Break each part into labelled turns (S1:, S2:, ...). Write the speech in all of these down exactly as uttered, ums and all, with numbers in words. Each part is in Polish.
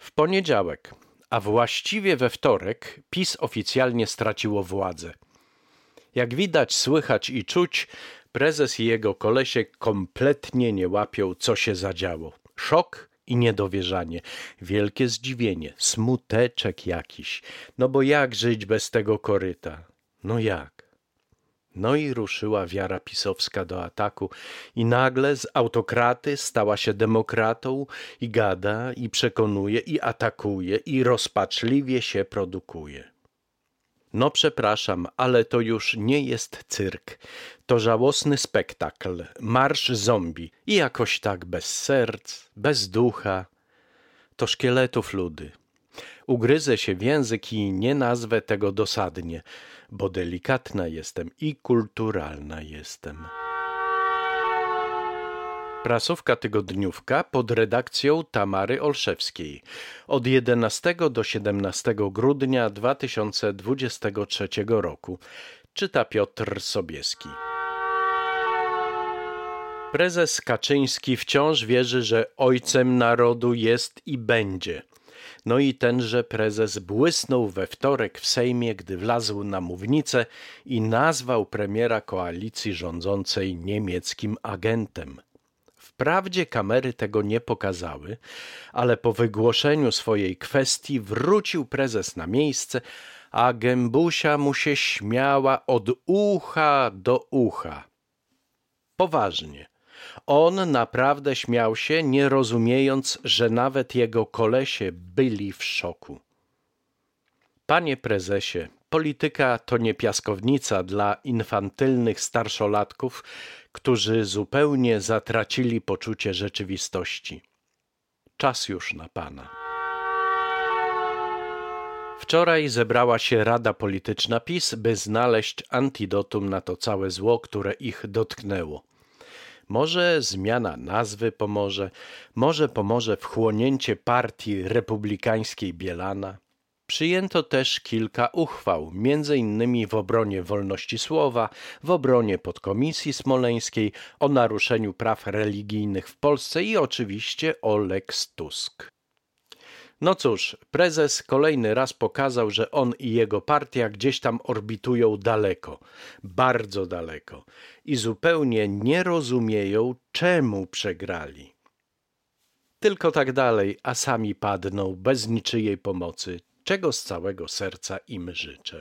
S1: W poniedziałek, a właściwie we wtorek, PiS oficjalnie straciło władzę. Jak widać, słychać i czuć, prezes i jego kolesie kompletnie nie łapią, co się zadziało. Szok i niedowierzanie, wielkie zdziwienie, smuteczek jakiś. No bo jak żyć bez tego koryta? No jak? No i ruszyła wiara pisowska do ataku i nagle z autokraty stała się demokratą i gada, i przekonuje, i atakuje, i rozpaczliwie się produkuje. No przepraszam, ale to już nie jest cyrk. To żałosny spektakl, marsz zombie i jakoś tak bez serc, bez ducha. To szkieletów ludy. Ugryzę się w język i nie nazwę tego dosadnie, bo delikatna jestem i kulturalna jestem. Prasówka tygodniówka pod redakcją Tamary Olszewskiej od jedenastego do siedemnastego grudnia dwa tysiące dwudziestego trzeciego roku. Czyta Piotr Sobieski. Prezes Kaczyński wciąż wierzy, że ojcem narodu jest i będzie. No i tenże prezes błysnął we wtorek w Sejmie, gdy wlazł na mównicę i nazwał premiera koalicji rządzącej niemieckim agentem. Wprawdzie kamery tego nie pokazały, ale po wygłoszeniu swojej kwestii wrócił prezes na miejsce, a gębusia mu się śmiała od ucha do ucha. Poważnie. On naprawdę śmiał się, nie rozumiejąc, że nawet jego kolesie byli w szoku. Panie prezesie, polityka to nie piaskownica dla infantylnych starszolatków, którzy zupełnie zatracili poczucie rzeczywistości. Czas już na pana. Wczoraj zebrała się Rada Polityczna PiS, by znaleźć antidotum na to całe zło, które ich dotknęło. Może zmiana nazwy pomoże, może pomoże wchłonięcie partii republikańskiej Bielana. Przyjęto też kilka uchwał, między innymi w obronie wolności słowa, w obronie podkomisji smoleńskiej, o naruszeniu praw religijnych w Polsce i oczywiście o Lex Tusk. No cóż, prezes kolejny raz pokazał, że on i jego partia gdzieś tam orbitują daleko, bardzo daleko i zupełnie nie rozumieją, czemu przegrali. Tylko tak dalej, a sami padną bez niczyjej pomocy, czego z całego serca im życzę.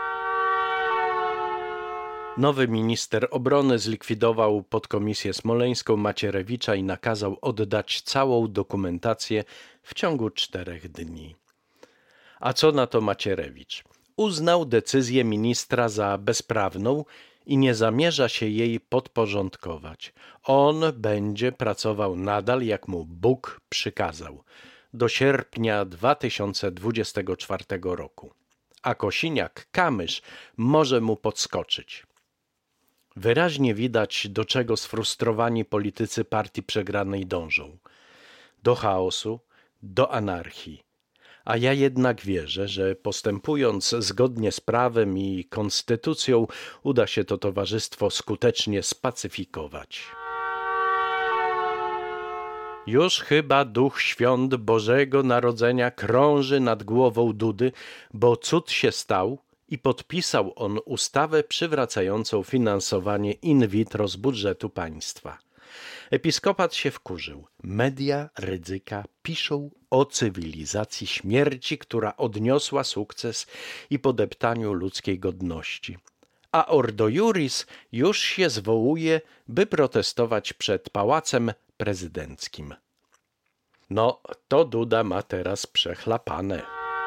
S1: Nowy minister obrony zlikwidował podkomisję smoleńską Macierewicza i nakazał oddać całą dokumentację w ciągu czterech dni. A co na to Macierewicz? Uznał decyzję ministra za bezprawną i nie zamierza się jej podporządkować. On będzie pracował nadal, jak mu Bóg przykazał, do sierpnia dwa tysiące dwudziestego czwartego roku. A Kosiniak-Kamysz może mu podskoczyć. Wyraźnie widać, do czego sfrustrowani politycy partii przegranej dążą. Do chaosu, do anarchii. A ja jednak wierzę, że postępując zgodnie z prawem i konstytucją uda się to towarzystwo skutecznie spacyfikować. Już chyba Duch Świąt Bożego Narodzenia krąży nad głową Dudy, bo cud się stał i podpisał on ustawę przywracającą finansowanie in vitro z budżetu państwa. Episkopat się wkurzył. Media Rydzyka piszą o cywilizacji śmierci, która odniosła sukces i podeptaniu ludzkiej godności. A Ordo Iuris już się zwołuje, by protestować przed Pałacem Prezydenckim. No, to Duda ma teraz przechlapane.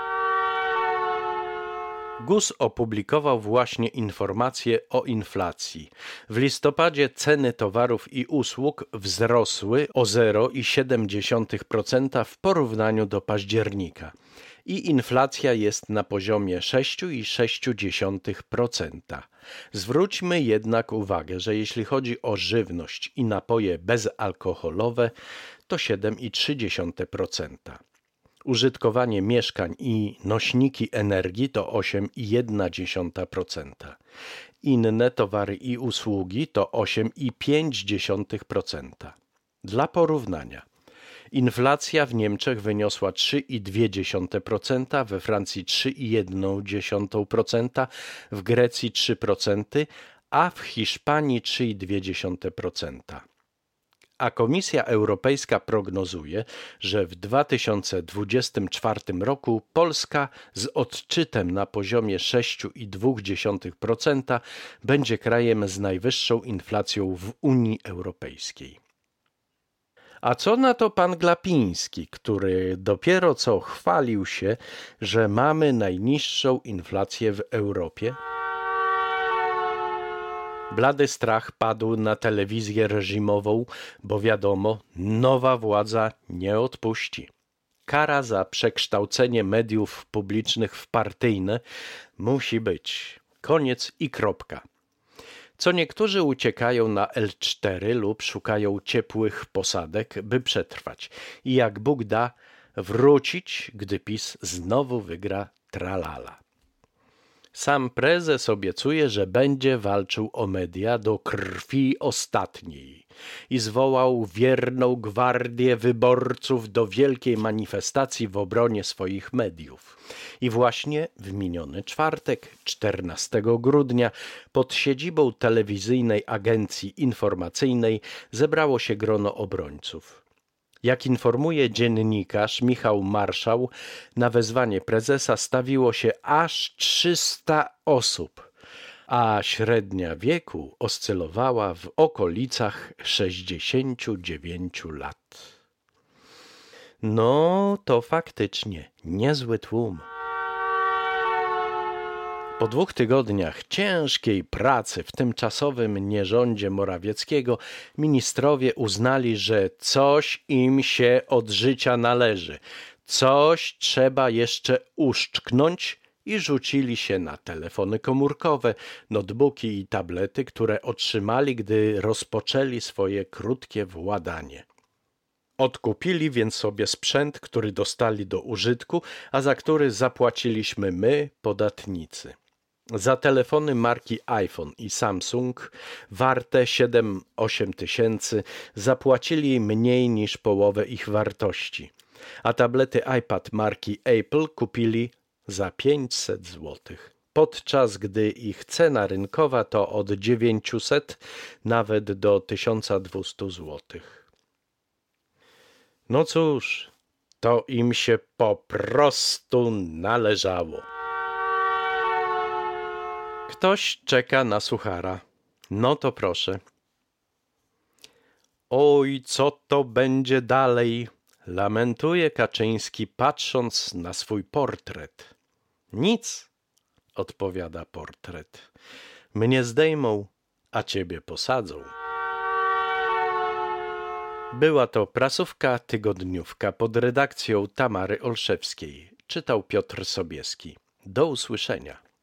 S1: G U S opublikował właśnie informacje o inflacji. W listopadzie ceny towarów i usług wzrosły o zero przecinek siedem procent w porównaniu do października i inflacja jest na poziomie sześć przecinek sześć procent. Zwróćmy jednak uwagę, że jeśli chodzi o żywność i napoje bezalkoholowe, to siedem przecinek trzy procent. Użytkowanie mieszkań i nośniki energii to osiem przecinek jeden procent. Inne towary i usługi to osiem przecinek pięć procent. Dla porównania, Inflacja w Niemczech wyniosła trzy i dwie dziesiąte procenta, we Francji trzy i jedną dziesiątą procenta, w Grecji trzy procent, a w Hiszpanii trzy i dwie dziesiąte procenta. A Komisja Europejska prognozuje, że w dwa tysiące dwudziestym czwartym roku Polska z odczytem na poziomie sześć i dwie dziesiąte procent będzie krajem z najwyższą inflacją w Unii Europejskiej. A co na to pan Glapiński, który dopiero co chwalił się, że mamy najniższą inflację w Europie? Blady strach padł na telewizję reżimową, bo wiadomo, nowa władza nie odpuści. Kara za przekształcenie mediów publicznych w partyjne musi być. Koniec i kropka. Co niektórzy uciekają na el cztery lub szukają ciepłych posadek, by przetrwać. I jak Bóg da, wrócić, gdy PiS znowu wygra tralala. Sam prezes obiecuje, że będzie walczył o media do krwi ostatniej i zwołał wierną gwardię wyborców do wielkiej manifestacji w obronie swoich mediów. I właśnie w miniony czwartek, czternastego grudnia, pod siedzibą telewizyjnej agencji informacyjnej zebrało się grono obrońców. Jak informuje dziennikarz Michał Marszał, na wezwanie prezesa stawiło się aż trzysta osób, a średnia wieku oscylowała w okolicach sześćdziesięciu dziewięciu lat. No, to faktycznie niezły tłum. Po dwóch tygodniach ciężkiej pracy w tymczasowym nierządzie Morawieckiego ministrowie uznali, że coś im się od życia należy, coś trzeba jeszcze uszczknąć i rzucili się na telefony komórkowe, notebooki i tablety, które otrzymali, gdy rozpoczęli swoje krótkie władanie. Odkupili więc sobie sprzęt, który dostali do użytku, a za który zapłaciliśmy my, podatnicy. Za telefony marki iPhone i Samsung warte siedem osiem tysięcy zapłacili mniej niż połowę ich wartości, a tablety iPad marki Apple kupili za pięćset złotych, podczas gdy ich cena rynkowa to od dziewięciuset nawet do tysiąc dwieście złotych. No cóż, to im się po prostu należało. Ktoś czeka na suchara. No to proszę. Oj, co to będzie dalej? Lamentuje Kaczyński, patrząc na swój portret. Nic, odpowiada portret. Mnie zdejmą, a ciebie posadzą. Była to prasówka tygodniówka pod redakcją Tamary Olszewskiej. Czytał Piotr Sobieski. Do usłyszenia.